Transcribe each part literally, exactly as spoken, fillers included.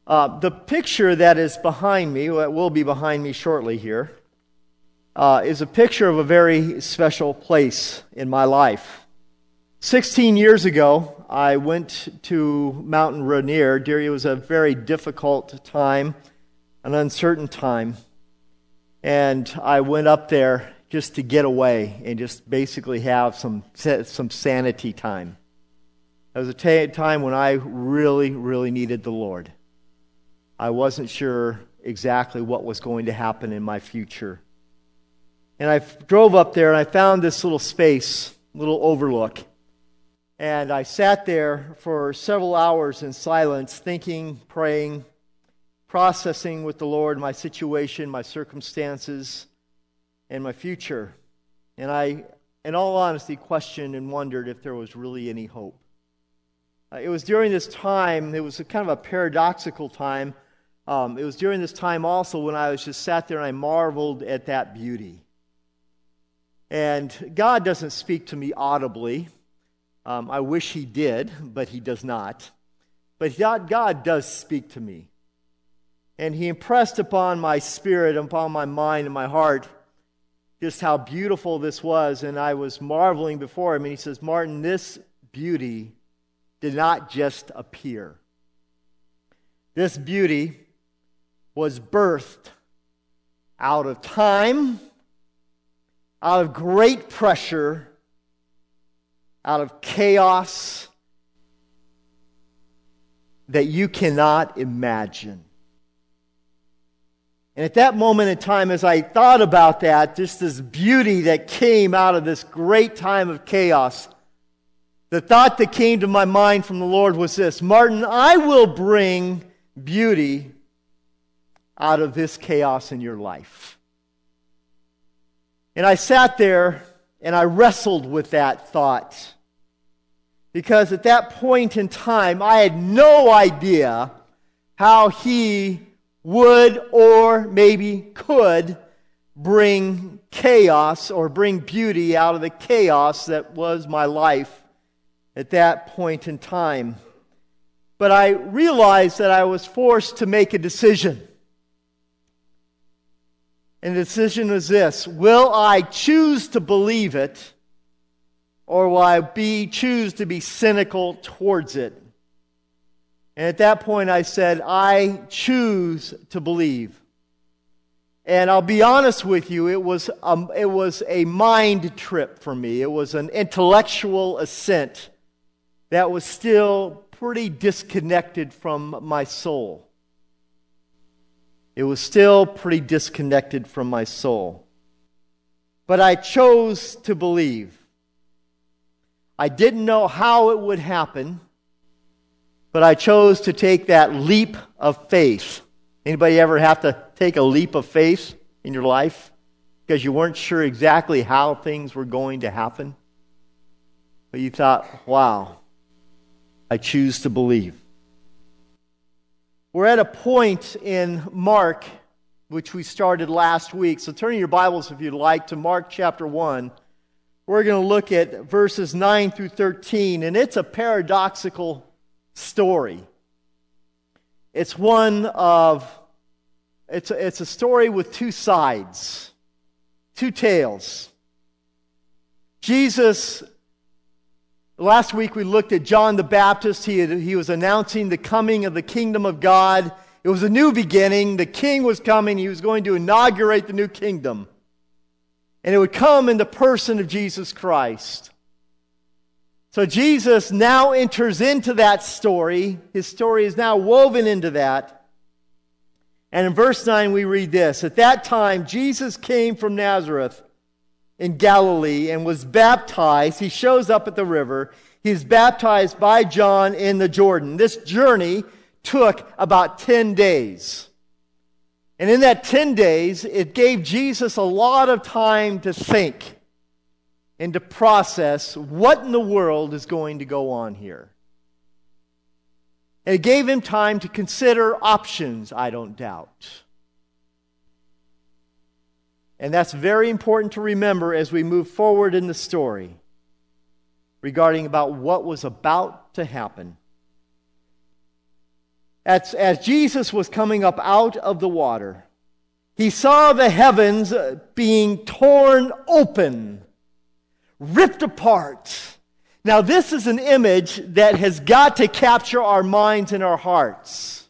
Uh, the picture that is behind me, that will be behind me shortly here, uh, is a picture of a very special place in my life. Sixteen years ago, I went to Mount Rainier. It was a very difficult time, an uncertain time, and I went up there just to get away and just basically have some some sanity time. It was a t- time when I really, really needed the Lord. I wasn't sure exactly what was going to happen in my future. And I drove up there and I found this little space, little overlook. And I sat there for several hours in silence, thinking, praying, processing with the Lord my situation, my circumstances, and my future. And I, in all honesty, questioned and wondered if there was really any hope. Uh, it was during this time, it was a kind of a paradoxical time. Um, it was during this time also when I was just sat there and I marveled at that beauty. And God doesn't speak to me audibly. Um, I wish He did, but He does not. But God, God does speak to me. And He impressed upon my spirit, upon my mind and my heart, just how beautiful this was. And I was marveling before Him. And He says, Martin, this beauty did not just appear. This beauty was birthed out of time, out of great pressure, out of chaos that you cannot imagine. And at that moment in time, as I thought about that, just this beauty that came out of this great time of chaos, the thought that came to my mind from the Lord was this: Martin, I will bring beauty out of this chaos in your life. And I sat there and I wrestled with that thought. Because at that point in time, I had no idea how He would or maybe could bring chaos or bring beauty out of the chaos that was my life at that point in time. But I realized that I was forced to make a decision. And the decision was this: will I choose to believe it, or will I be choose to be cynical towards it? And at that point I said, I choose to believe. And I'll be honest with you, it was um, it was a mind trip for me. It was an intellectual ascent that was still pretty disconnected from my soul. It was still pretty disconnected from my soul. But I chose to believe. I didn't know how it would happen, but I chose to take that leap of faith. Anybody ever have to take a leap of faith in your life because you weren't sure exactly how things were going to happen? But you thought, wow, I choose to believe. We're at a point in Mark, which we started last week. So turn your Bibles, if you'd like, to Mark chapter one. We're going to look at verses nine through thirteen, and it's a paradoxical story. It's one of, it's a, it's a story with two sides, two tales. Jesus, last week we looked at John the Baptist. He, had, he was announcing the coming of the kingdom of God. It was a new beginning. The king was coming. He was going to inaugurate the new kingdom. And it would come in the person of Jesus Christ. So Jesus now enters into that story. His story is now woven into that. And in verse nine we read this: At that time Jesus came from Nazareth in Galilee and was baptized. He shows up at the river. He's baptized by John in the Jordan. This journey took about ten days. And in that ten days, it gave Jesus a lot of time to think and to process what in the world is going to go on here. And it gave him time to consider options, I don't doubt. And that's very important to remember as we move forward in the story regarding about what was about to happen. as, as Jesus was coming up out of the water, he saw the heavens being torn open, ripped apart. Now, this is an image that has got to capture our minds and our hearts.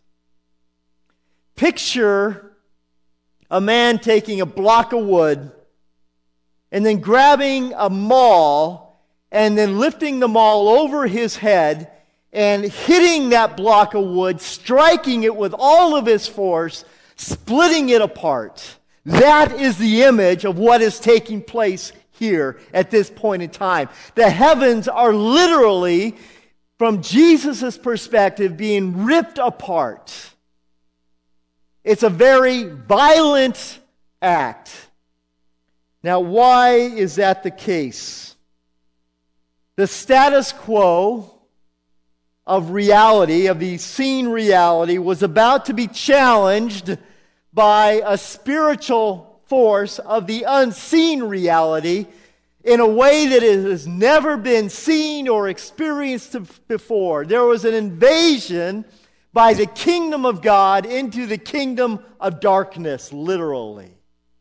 Picture a man taking a block of wood and then grabbing a maul and then lifting the maul over his head and hitting that block of wood, striking it with all of his force, splitting it apart. That is the image of what is taking place here at this point in time. The heavens are literally, from Jesus' perspective, being ripped apart. It's a very violent act. Now, why is that the case? The status quo of reality, of the seen reality, was about to be challenged by a spiritual force of the unseen reality in a way that it has never been seen or experienced before. There was an invasion by the kingdom of God into the kingdom of darkness, literally,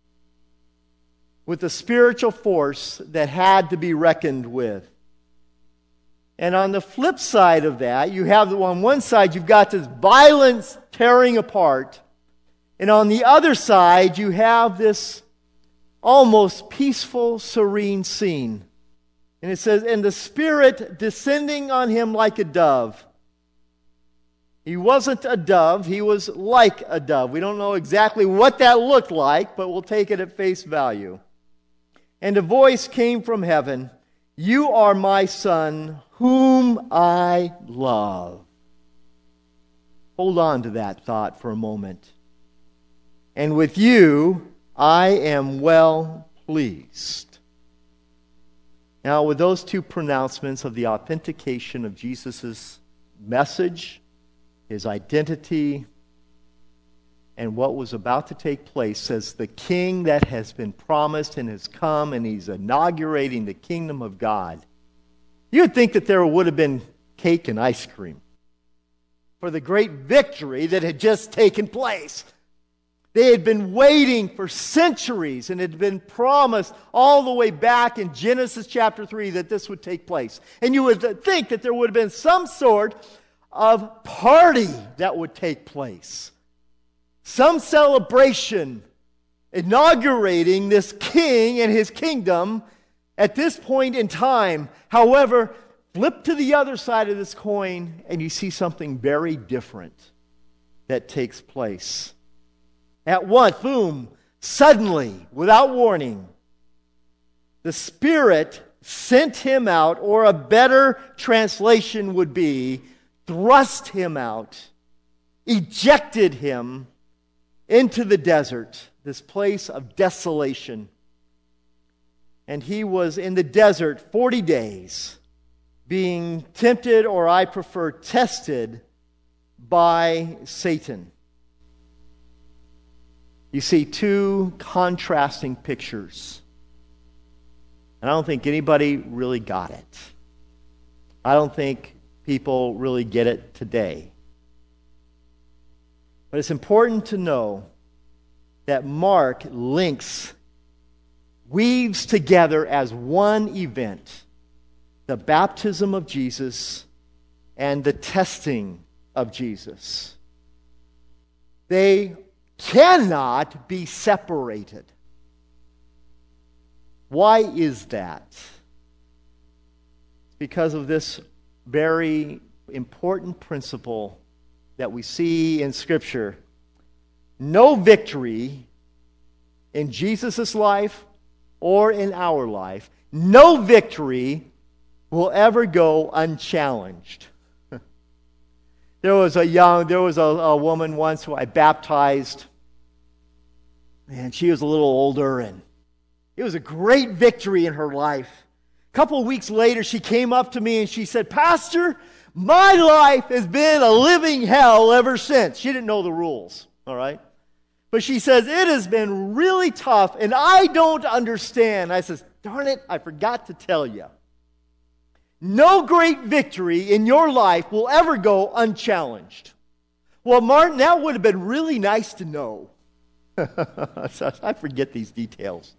with a spiritual force that had to be reckoned with. And on the flip side of that, you have, on one side, you've got this violence tearing apart. And on the other side, you have this almost peaceful, serene scene. And it says, and the Spirit descending on him like a dove. He wasn't a dove, he was like a dove. We don't know exactly what that looked like, but we'll take it at face value. And a voice came from heaven, "You are my Son, whom I love." Hold on to that thought for a moment. And with you I am well pleased. Now, with those two pronouncements of the authentication of Jesus' message, his identity, and what was about to take place, says the king that has been promised and has come, and he's inaugurating the kingdom of God. You would think that there would have been cake and ice cream for the great victory that had just taken place. They had been waiting for centuries, and it had been promised all the way back in Genesis chapter three that this would take place. And you would think that there would have been some sort of party that would take place. Some celebration inaugurating this king and his kingdom at this point in time. However, flip to the other side of this coin and you see something very different that takes place. At once, boom, suddenly, without warning, the Spirit sent him out, or a better translation would be, thrust him out, ejected him into the desert, this place of desolation. And he was in the desert forty days, being tempted, or I prefer tested, by Satan. You see two contrasting pictures. And I don't think anybody really got it. I don't think people really get it today. But it's important to know that Mark links, weaves together as one event, the baptism of Jesus and the testing of Jesus. They cannot be separated. Why is that? Because of this very important principle that we see in Scripture. No victory in Jesus' life or in our life, no victory will ever go unchallenged. There was a young, there was a, a woman once who I baptized, and she was a little older, and it was a great victory in her life. A couple of weeks later, she came up to me and she said, "Pastor, my life has been a living hell ever since." She didn't know the rules, all right? But she says, "It has been really tough, and I don't understand." I says, "Darn it, I forgot to tell you. No great victory in your life will ever go unchallenged. Well, Martin, that would have been really nice to know. I forget these details.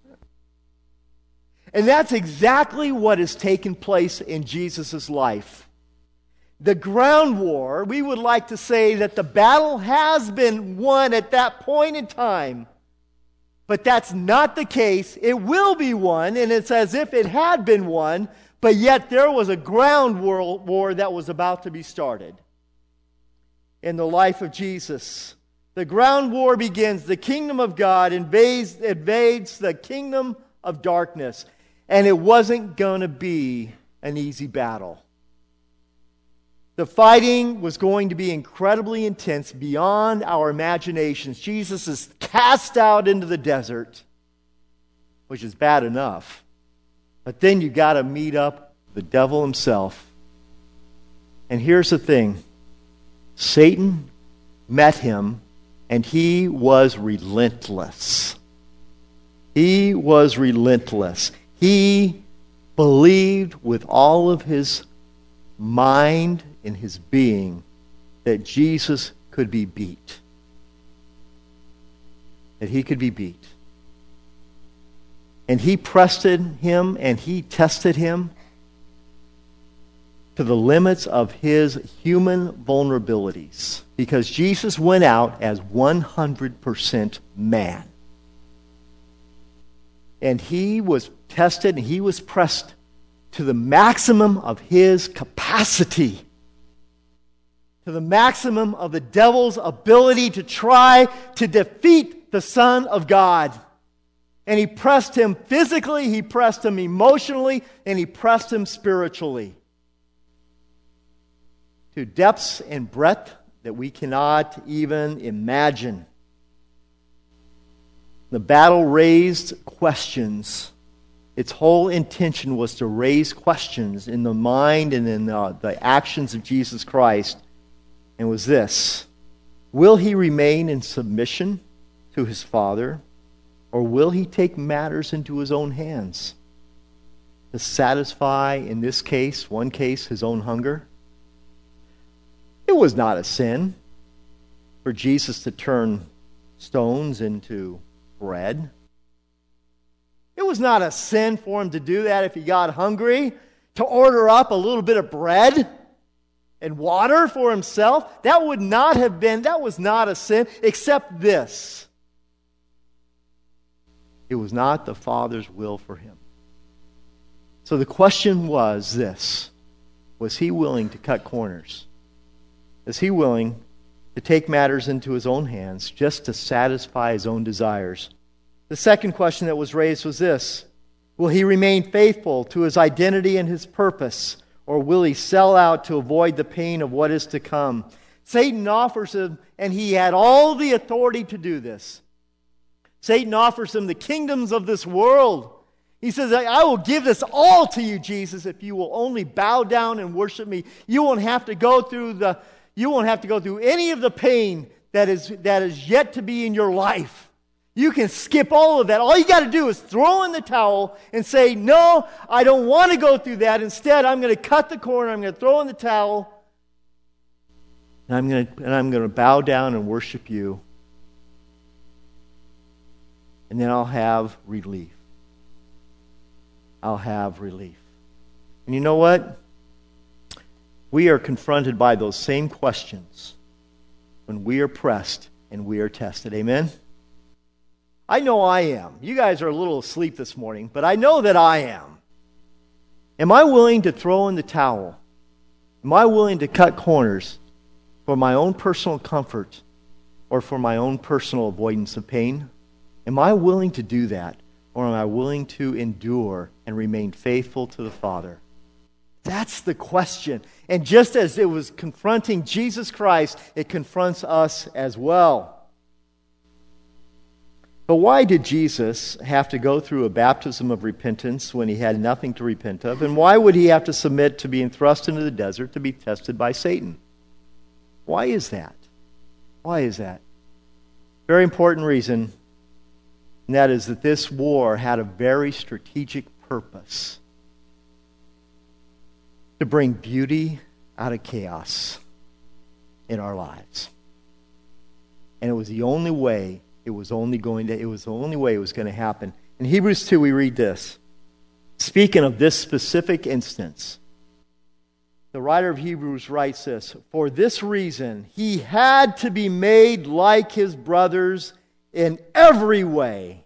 And that's exactly what has taken place in Jesus' life. The ground war, we would like to say that the battle has been won at that point in time. But that's not the case. It will be won, and it's as if it had been won, but yet there was a ground war that was about to be started in the life of Jesus. The ground war begins. The kingdom of God invades, invades the kingdom of darkness. And it wasn't going to be an easy battle. The fighting was going to be incredibly intense beyond our imaginations. Jesus is cast out into the desert, which is bad enough. But then you got to meet up the devil himself. And here's the thing. Satan met him, and he was relentless. He was relentless. He believed with all of his mind and his being that Jesus could be beat. That he could be beat. And he pressed him and he tested him to the limits of his human vulnerabilities. Because Jesus went out as one hundred percent man. And he was tested and he was pressed to the maximum of his capacity. To the maximum of the devil's ability to try to defeat the Son of God. And he pressed him physically, he pressed him emotionally, and he pressed him spiritually. To depths and breadth that we cannot even imagine. The battle raised questions. Its whole intention was to raise questions in the mind and in the, the actions of Jesus Christ. And was this: will he remain in submission to his Father, or will he take matters into his own hands to satisfy, in this case, one case, his own hunger? It was not a sin for Jesus to turn stones into bread. It was not a sin for him to do that if he got hungry, to order up a little bit of bread and water for himself. That would not have been, that was not a sin, except this: it was not the Father's will for him. So the question was this: was he willing to cut corners? Is he willing to take matters into his own hands just to satisfy his own desires? The second question that was raised was this: will he remain faithful to his identity and his purpose, or will he sell out to avoid the pain of what is to come? Satan offers him, and he had all the authority to do this. Satan offers him the kingdoms of this world. He says, I will give this all to you, Jesus, if you will only bow down and worship me. You won't have to go through the You won't have to go through any of the pain that is, that is yet to be in your life. You can skip all of that. All you got to do is throw in the towel and say, no, I don't want to go through that. Instead, I'm going to cut the corner. I'm going to throw in the towel. And I'm going to, and I'm going to bow down and worship you. And then I'll have relief. I'll have relief. And you know what? We are confronted by those same questions when we are pressed and we are tested. Amen? I know I am. You guys are a little asleep this morning, but I know that I am. Am I willing to throw in the towel? Am I willing to cut corners for my own personal comfort or for my own personal avoidance of pain? Am I willing to do that, or am I willing to endure and remain faithful to the Father? That's the question. And just as it was confronting Jesus Christ, it confronts us as well. But why did Jesus have to go through a baptism of repentance when he had nothing to repent of? And why would he have to submit to being thrust into the desert to be tested by Satan? Why is that? Why is that? Very important reason, and that is that this war had a very strategic purpose: to bring beauty out of chaos in our lives. And it was the only way it was only going to, it was the only way it was going to happen. In Hebrews two, we read this. Speaking of this specific instance, the writer of Hebrews writes this, "For this reason, he had to be made like his brothers in every way,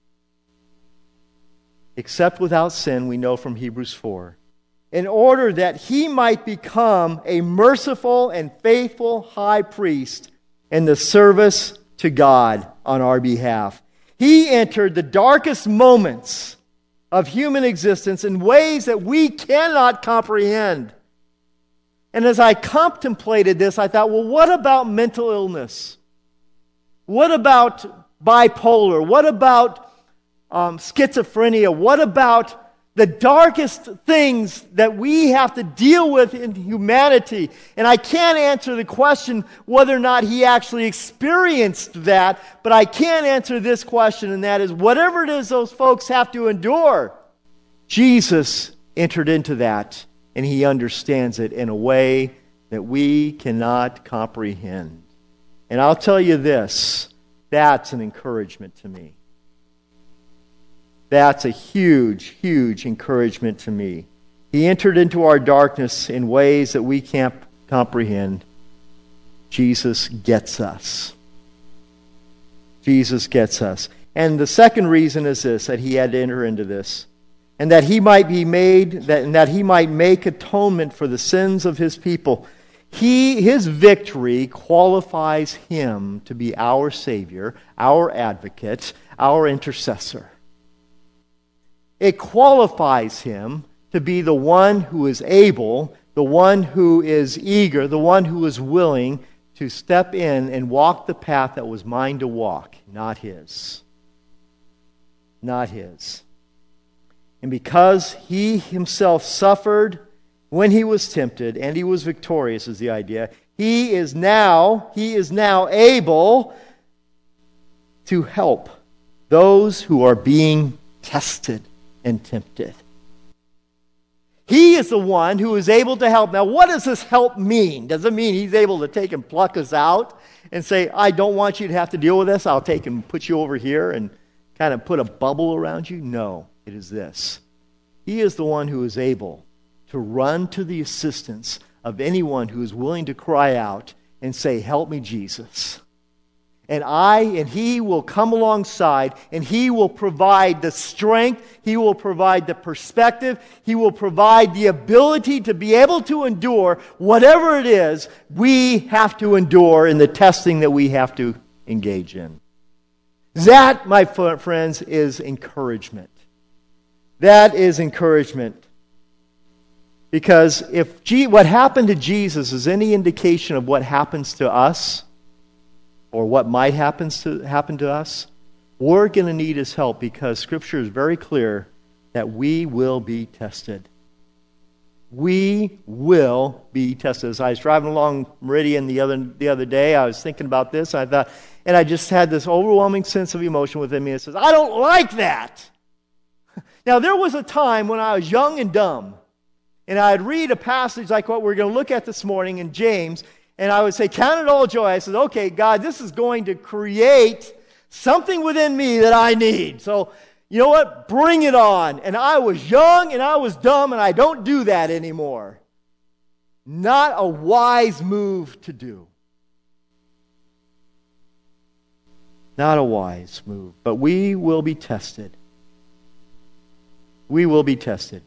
except without sin," we know from Hebrews four, "in order that he might become a merciful and faithful high priest in the service to God on our behalf." He entered the darkest moments of human existence in ways that we cannot comprehend. And as I contemplated this, I thought, well, what about mental illness? What about bipolar? What about um, schizophrenia? What about the darkest things that we have to deal with in humanity? And I can't answer the question whether or not he actually experienced that, but I can answer this question, and that is, whatever it is those folks have to endure, Jesus entered into that, and he understands it in a way that we cannot comprehend. And I'll tell you this, that's an encouragement to me. That's a huge, huge encouragement to me. He entered into our darkness in ways that we can't comprehend. Jesus gets us. Jesus gets us. And the second reason is this, that he had to enter into this. And that he might be made, that, and that he might make atonement for the sins of his people. He, his victory qualifies him to be our Savior, our advocate, our intercessor. It qualifies him to be the one who is able, the one who is eager, the one who is willing to step in and walk the path that was mine to walk, not his. Not his. And because he himself suffered when he was tempted, and he was victorious is the idea, he is now, he is now able to help those who are being tested and tempted. He is the one who is able to help. Now, what does this help mean? Does it mean he's able to take and pluck us out and say, I don't want you to have to deal with this, I'll take and put you over here and kind of put a bubble around you? No, it is this. He is the one who is able to run to the assistance of anyone who is willing to cry out and say, help me, Jesus. And I and he will come alongside, and he will provide the strength, he will provide the perspective, he will provide the ability to be able to endure whatever it is we have to endure in the testing that we have to engage in. That, my friends, is encouragement. That is encouragement. Because if G- what happened to Jesus is any indication of what happens to us, or what might happen to, happen to us, we're going to need his help, because Scripture is very clear that we will be tested. We will be tested. As I was driving along Meridian the other the other day, I was thinking about this, and I thought, and I just had this overwhelming sense of emotion within me that says, I don't like that. Now, there was a time when I was young and dumb, and I'd read a passage like what we're going to look at this morning in James, and I would say, count it all joy. I said, okay, God, this is going to create something within me that I need. So, you know what? Bring it on. And I was young and I was dumb, and I don't do that anymore. Not a wise move to do. Not a wise move. But we will be tested. We will be tested.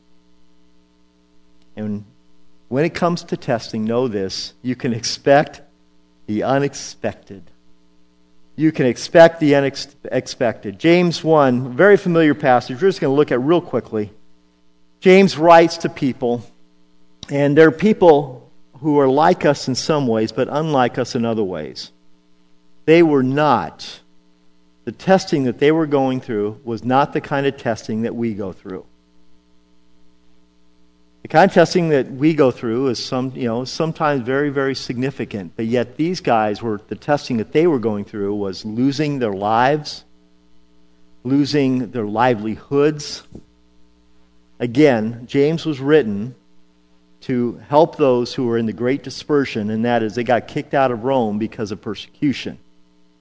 And when it comes to testing, know this, you can expect the unexpected. You can expect the unexpected. James one, very familiar passage, we're just going to look at real quickly. James writes to people, and they're people who are like us in some ways, but unlike us in other ways. They were not, the testing that they were going through was not the kind of testing that we go through. The kind of testing that we go through is some, you know, sometimes very, very significant. But yet these guys were, the testing that they were going through was losing their lives, losing their livelihoods. Again, James was written to help those who were in the great dispersion, and that is they got kicked out of Rome because of persecution.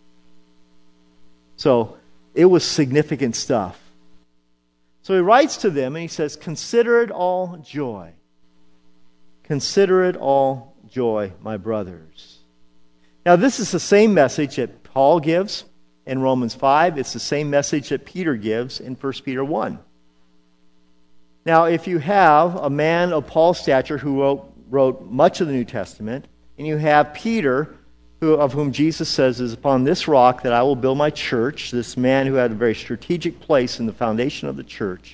So it was significant stuff. So he writes to them and he says, consider it all joy. Consider it all joy, my brothers. Now this is the same message that Paul gives in Romans five. It's the same message that Peter gives in First Peter one. Now if you have a man of Paul's stature who wrote, wrote much of the New Testament, and you have Peter, who, of whom Jesus says, is upon this rock that I will build my church, this man who had a very strategic place in the foundation of the church.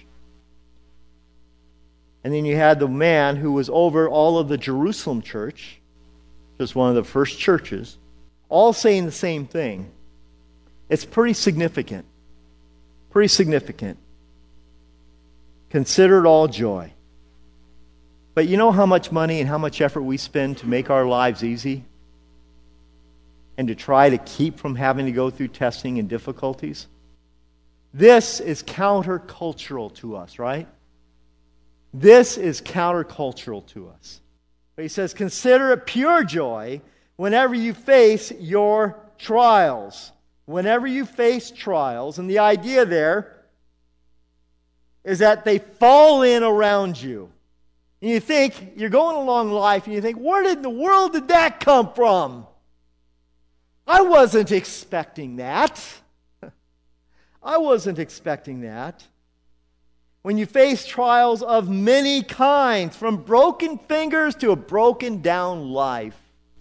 And then you had the man who was over all of the Jerusalem church, just one of the first churches, all saying the same thing. It's pretty significant. Pretty significant. Consider it all joy. But you know how much money and how much effort we spend to make our lives easy? And to try to keep from having to go through testing and difficulties? This is countercultural to us, right? This is countercultural to us. But he says, consider it pure joy whenever you face your trials. Whenever you face trials. And the idea there is that they fall in around you. And you think, you're going along life and you think, where in the world did that come from? I wasn't expecting that. I wasn't expecting that. When you face trials of many kinds, from broken fingers to a broken down life.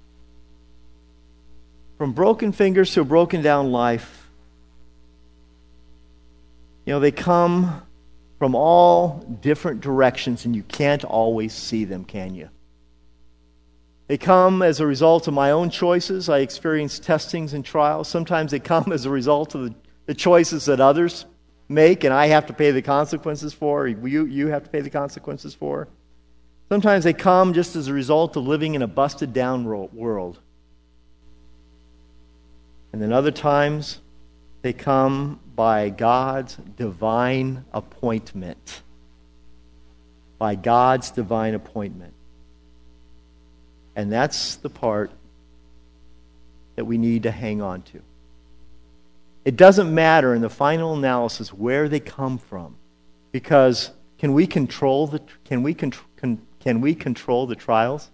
From broken fingers to a broken down life. You know, they come from all different directions and you can't always see them, can you? They come as a result of my own choices. I experience testings and trials. Sometimes they come as a result of the, the choices that others make and I have to pay the consequences for, or you, you have to pay the consequences for. Sometimes they come just as a result of living in a busted down world. And then other times they come by God's divine appointment. By God's divine appointment. And that's the part that we need to hang on to. It doesn't matter in the final analysis where they come from, because can we control the can we con, can, can we control the trials?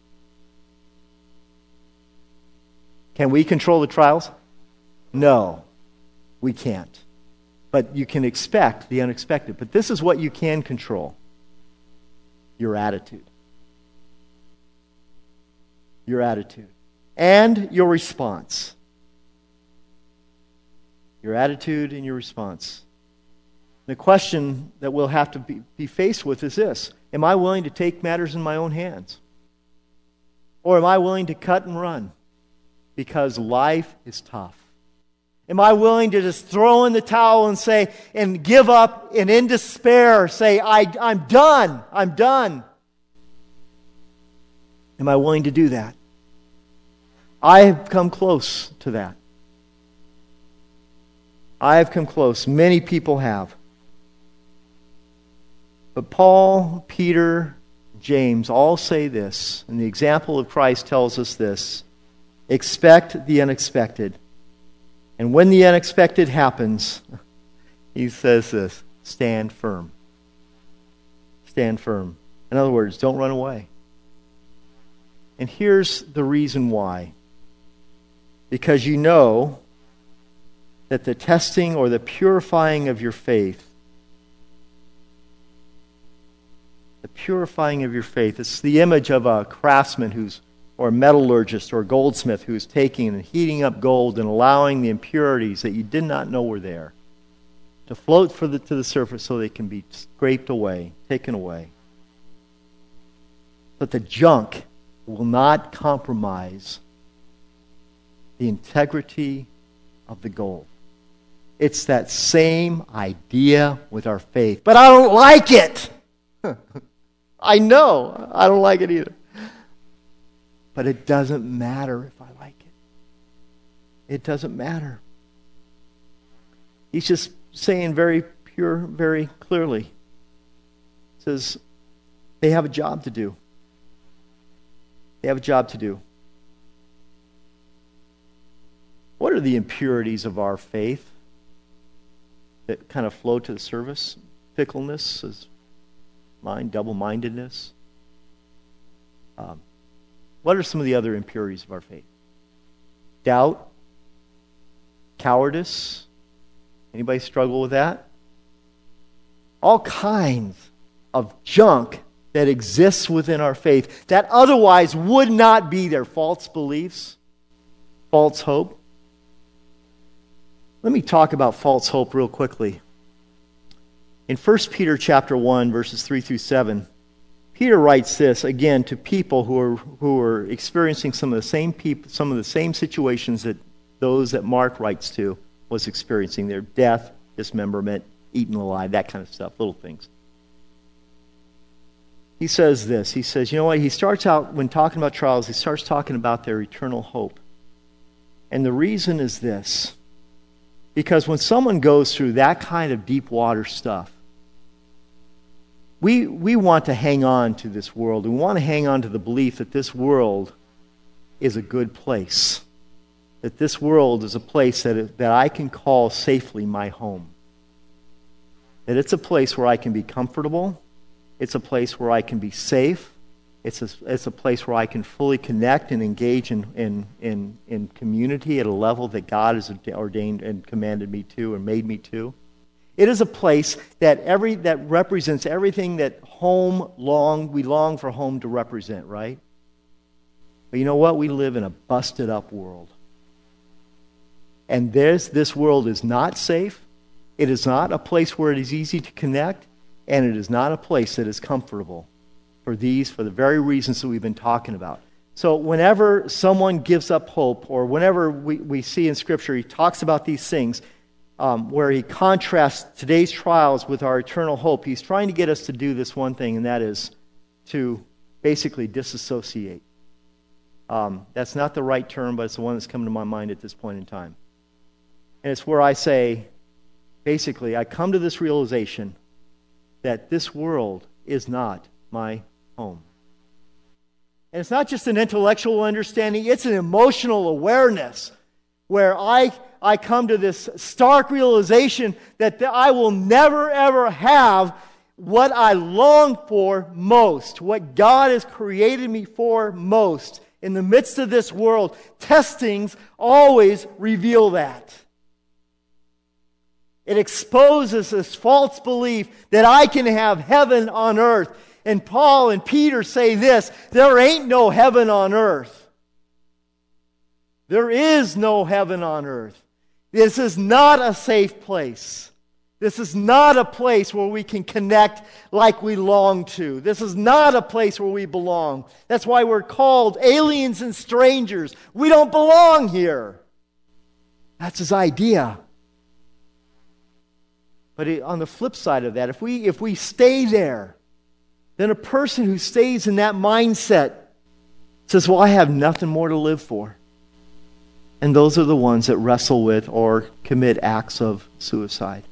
Can we control the trials? No, we can't. But you can expect the unexpected. But this is what you can control: your attitude. Your attitude. And your response. Your attitude and your response. The question that we'll have to be, be faced with is this: am I willing to take matters in my own hands? Or am I willing to cut and run? Because life is tough. Am I willing to just throw in the towel and say, and give up, and in despair say, I, I'm done, I'm done? Am I willing to do that? I have come close to that. I have come close. Many people have. But Paul, Peter, James all say this, and the example of Christ tells us this: expect the unexpected. And when the unexpected happens, he says this: stand firm. Stand firm. In other words, don't run away. And here's the reason why. Because you know that the testing or the purifying of your faith, the purifying of your faith, it's the image of a craftsman who's, or a metallurgist or a goldsmith who's taking and heating up gold and allowing the impurities that you did not know were there to float for the, to the surface so they can be scraped away, taken away. But the junk will not compromise the integrity of the gold. It's that same idea with our faith. But I don't like it. I know. I don't like it either. But it doesn't matter if I like it. It doesn't matter. He's just saying very pure, very clearly. He says, they have a job to do. They have a job to do. What are the impurities of our faith? that kind of flow to the surface. Fickleness is mind, double-mindedness. Um, what are some of the other impurities of our faith? Doubt, cowardice. Anybody struggle with that? All kinds of junk that exists within our faith that otherwise would not be there. False beliefs, false hope. Let me talk about false hope real quickly. In First Peter chapter one, verses three through seven, Peter writes this again to people who are who are experiencing some of the same people, some of the same situations that those that Mark writes to was experiencing: their death, dismemberment, eaten alive, that kind of stuff, little things. He says this. He says, you know what? He starts out, when talking about trials, he starts talking about their eternal hope. And the reason is this. Because when someone goes through that kind of deep water stuff, we, we want to hang on to this world. We want to hang on to the belief that this world is a good place. That this world is a place that, that I can call safely my home. That it's a place where I can be comfortable. It's a place where I can be safe. It's a, it's a place where I can fully connect and engage in, in, in, in community at a level that God has ordained and commanded me to and made me to. It is a place that every that represents everything that home long we long for home to represent, right? But you know what? We live in a busted up world. And there's, this world is not safe. It is not a place where it is easy to connect. And it is not a place that is comfortable for these, for the very reasons that we've been talking about. So whenever someone gives up hope, or whenever we, we see in Scripture, he talks about these things, um, where he contrasts today's trials with our eternal hope, he's trying to get us to do this one thing, and that is to basically disassociate. Um, that's not the right term, but it's the one that's come to my mind at this point in time. And it's where I say, basically, I come to this realization that this world is not my home. And it's not just an intellectual understanding, it's an emotional awareness where I, I come to this stark realization that th- I will never ever have what I long for most, what God has created me for most. In the midst of this world, testings always reveal that. It exposes this false belief that I can have heaven on earth. And Paul and Peter say this: there ain't no heaven on earth. There is no heaven on earth. This is not a safe place. This is not a place where we can connect like we long to. This is not a place where we belong. That's why we're called aliens and strangers. We don't belong here. That's his idea. But it, on the flip side of that, if we if we stay there, then a person who stays in that mindset says, well, I have nothing more to live for. And those are the ones that wrestle with or commit acts of suicide.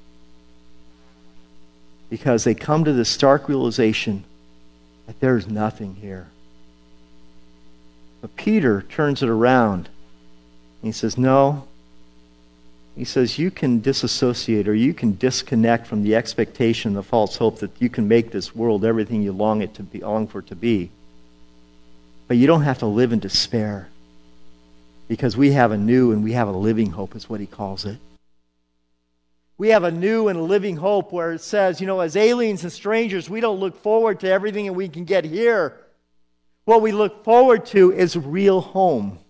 Because they come to the stark realization that there's nothing here. But Peter turns it around. And he says, no. He says, you can disassociate or you can disconnect from the expectation, the false hope that you can make this world everything you long it to be, long for it to be. But you don't have to live in despair. Because we have a new and we have a living hope, is what he calls it. We have a new and a living hope where it says, you know, as aliens and strangers, we don't look forward to everything that we can get here. What we look forward to is real home.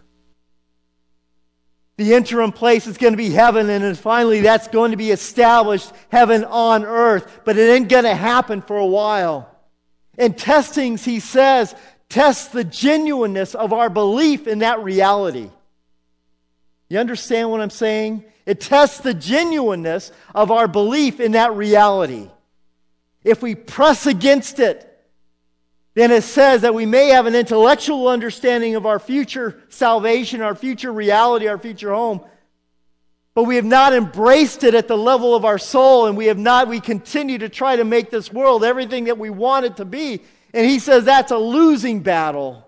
The interim place is going to be heaven, and then finally that's going to be established, heaven on earth. But it ain't going to happen for a while. In testings, he says, test the genuineness of our belief in that reality. You understand what I'm saying? It tests the genuineness of our belief in that reality. If we press against it, then it says that we may have an intellectual understanding of our future salvation, our future reality, our future home, but we have not embraced it at the level of our soul, and we have not, we continue to try to make this world everything that we want it to be. And he says that's a losing battle.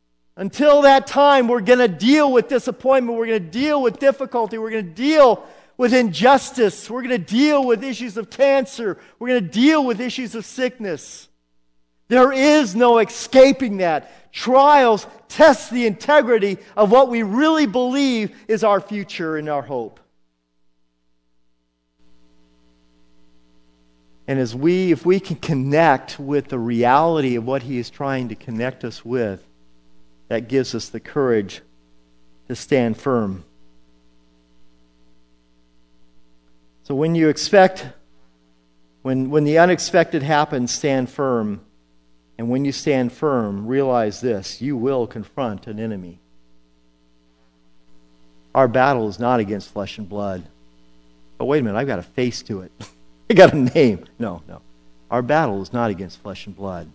Until that time, we're going to deal with disappointment, we're going to deal with difficulty, we're going to deal with injustice. We're going to deal with issues of cancer. We're going to deal with issues of sickness. There is no escaping that. Trials test the integrity of what we really believe is our future and our hope. And as we, if we can connect with the reality of what He is trying to connect us with, that gives us the courage to stand firm. So when you expect, when, when the unexpected happens, stand firm. And when you stand firm, realize this: you will confront an enemy. Our battle is not against flesh and blood. But wait a minute, I've got a face to it. I got a name. No, no. Our battle is not against flesh and blood.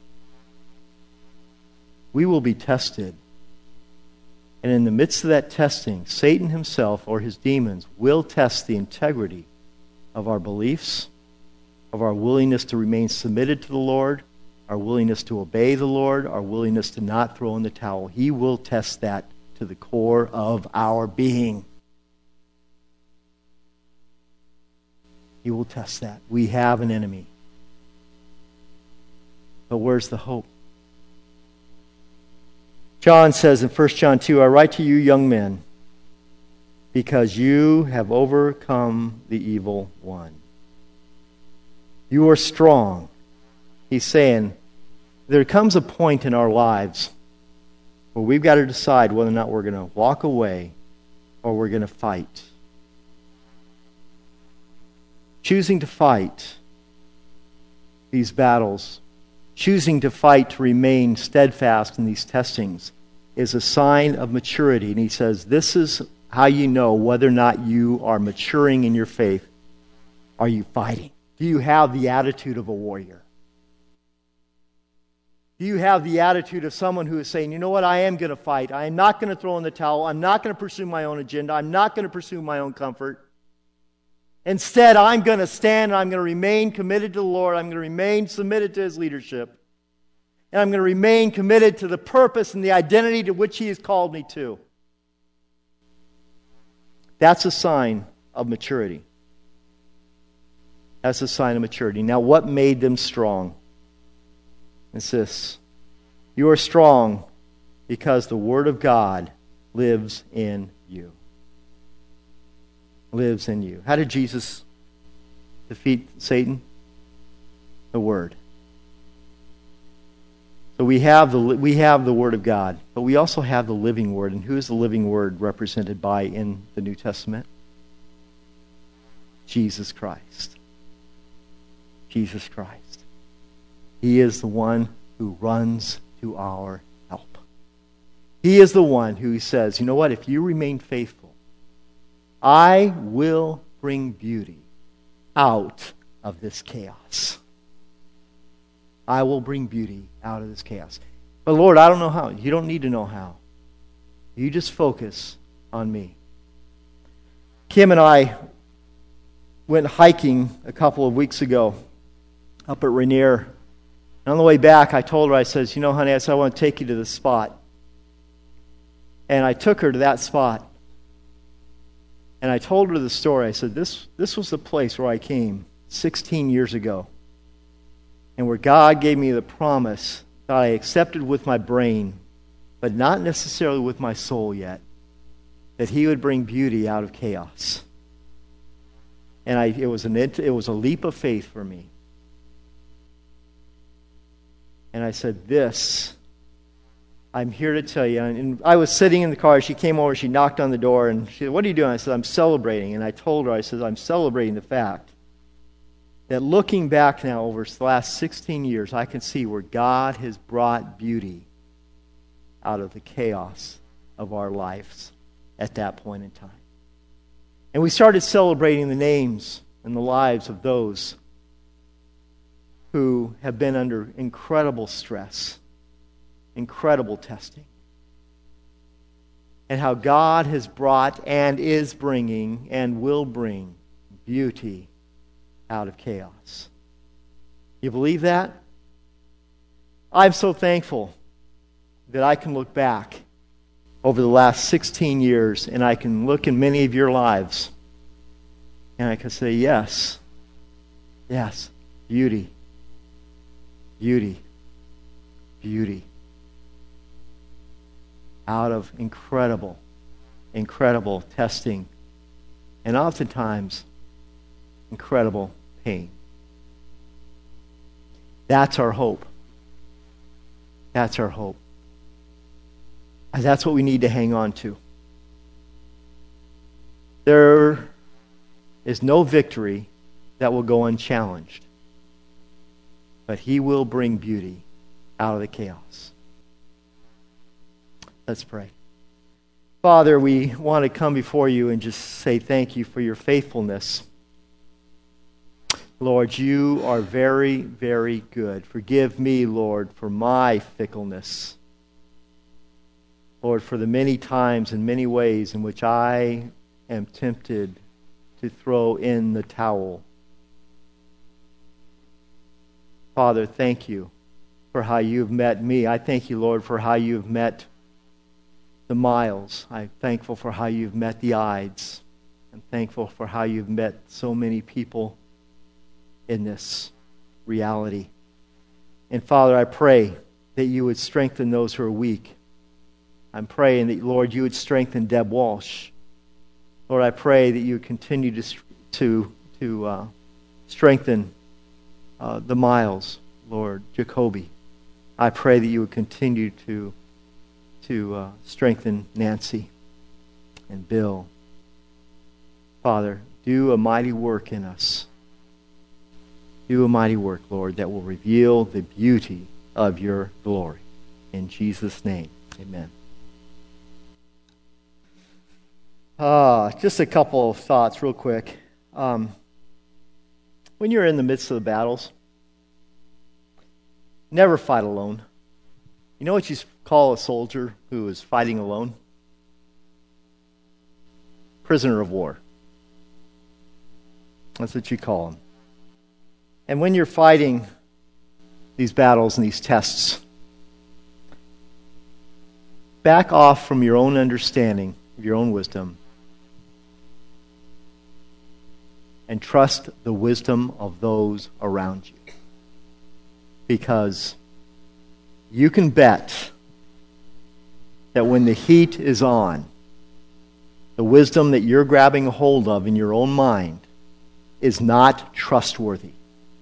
We will be tested. And in the midst of that testing, Satan himself or his demons will test the integrity of our beliefs, of our willingness to remain submitted to the Lord, our willingness to obey the Lord, our willingness to not throw in the towel. He will test that to the core of our being. He will test that. We have an enemy. But where's the hope? John says in First John two, I write to you, young men, because you have overcome the evil one. You are strong. He's saying there comes a point in our lives where we've got to decide whether or not we're going to walk away or we're going to fight. Choosing to fight these battles, choosing to fight to remain steadfast in these testings, is a sign of maturity. And he says, this is how you know whether or not you are maturing in your faith. Are you fighting? Do you have the attitude of a warrior? Do you have the attitude of someone who is saying, you know what, I am going to fight. I am not going to throw in the towel. I'm not going to pursue my own agenda. I'm not going to pursue my own comfort. Instead, I'm going to stand and I'm going to remain committed to the Lord. I'm going to remain submitted to His leadership. And I'm going to remain committed to the purpose and the identity to which He has called me to. That's a sign of maturity. That's a sign of maturity. Now, what made them strong? It's this: you are strong because the Word of God lives in you. Lives in you. How did Jesus defeat Satan? The Word. So we have the we have the Word of God, but we also have the living Word. And who is the living Word represented by in the New Testament? Jesus Christ. Jesus Christ. He is the one who runs to our help. He is the one who says, you know what, if you remain faithful, I will bring beauty out of this chaos. I will bring beauty out of this chaos. But Lord, I don't know how. You don't need to know how. You just focus on me. Kim and I went hiking a couple of weeks ago up at Rainier. And on the way back, I told her, I said, you know, honey, I said, I want to take you to this spot. And I took her to that spot. And I told her the story. I said, this, this was the place where I came sixteen years ago. And where God gave me the promise that I accepted with my brain, but not necessarily with my soul yet, that He would bring beauty out of chaos. And I, it was an it was a leap of faith for me. And I said, this, I'm here to tell you. And I was sitting in the car. She came over. She knocked on the door. And she said, what are you doing? I said, I'm celebrating. And I told her, I said, I'm celebrating the fact that looking back now over the last sixteen years, I can see where God has brought beauty out of the chaos of our lives at that point in time. And we started celebrating the names and the lives of those who have been under incredible stress, incredible testing, and how God has brought and is bringing and will bring beauty out of chaos. You believe that? I'm so thankful that I can look back over the last sixteen years and I can look in many of your lives And I can say, yes, yes, beauty, beauty, beauty. Out of incredible, incredible testing, and oftentimes incredible pain. That's our hope. That's our hope. And that's what we need to hang on to. There is no victory that will go unchallenged, but He will bring beauty out of the chaos. Let's pray. Father, we want to come before you and just say thank you for your faithfulness. Lord, you are very, very good. Forgive me, Lord, for my fickleness. Lord, for the many times and many ways in which I am tempted to throw in the towel. Father, thank you for how you've met me. I thank you, Lord, for how you've met the Miles. I'm thankful for how you've met the Ides. I'm thankful for how you've met so many people in this reality. And Father, I pray that you would strengthen those who are weak. I'm praying that, Lord, you would strengthen Deb Walsh. Lord, I pray that you would continue to to, to uh, strengthen uh, the Miles, Lord, Jacoby. I pray that you would continue to to uh, strengthen Nancy and Bill. Father, do a mighty work in us. Do a mighty work, Lord, that will reveal the beauty of your glory. In Jesus' name, amen. Uh, just a couple of thoughts real quick. Um, when you're in the midst of the battles, never fight alone. You know what you call a soldier who is fighting alone? Prisoner of war. That's what you call them. And when you're fighting these battles and these tests, back off from your own understanding, your own wisdom, and trust the wisdom of those around you. Because you can bet that when the heat is on, the wisdom that you're grabbing a hold of in your own mind is not trustworthy.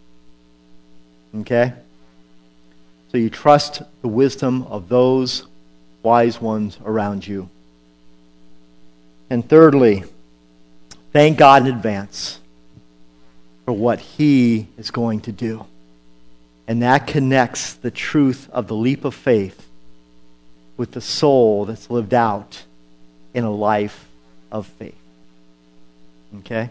Okay? So you trust the wisdom of those wise ones around you. And thirdly, thank God in advance for what He is going to do. And that connects the truth of the leap of faith with the soul that's lived out in a life of faith. Okay?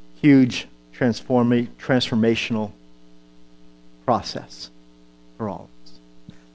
Huge transform- transformational process for all.